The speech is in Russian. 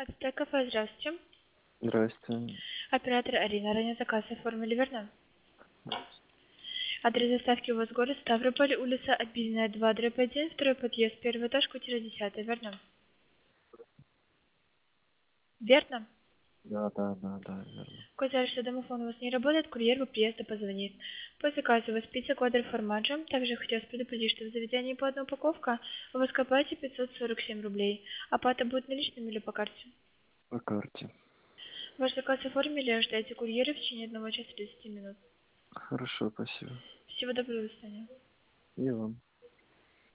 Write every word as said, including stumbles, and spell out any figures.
Ацтек кафе, здравствуйте. Здрасте. Оператор Арина, ранее заказ оформили, верно? Адрес доставки у вас город Ставрополь, улица Обильная, два, дробь один, второй подъезд, первый этаж, квартира десятая, верно? Верно? Да, да, да, да, верно. Код что домофон у вас не работает, курьер по приезду позвонит. По заказу у вас пицца квадро формаджо. Также хотелось предупредить, что в заведении по одной упаковка у вас к оплате пятьсот сорок семь рублей. Оплата будет наличными или по карте? По карте. Ваш заказ оформили, ожидайте курьера в течение одного часа тридцати минут. Хорошо, спасибо. Всего доброго, до свидания. И вам.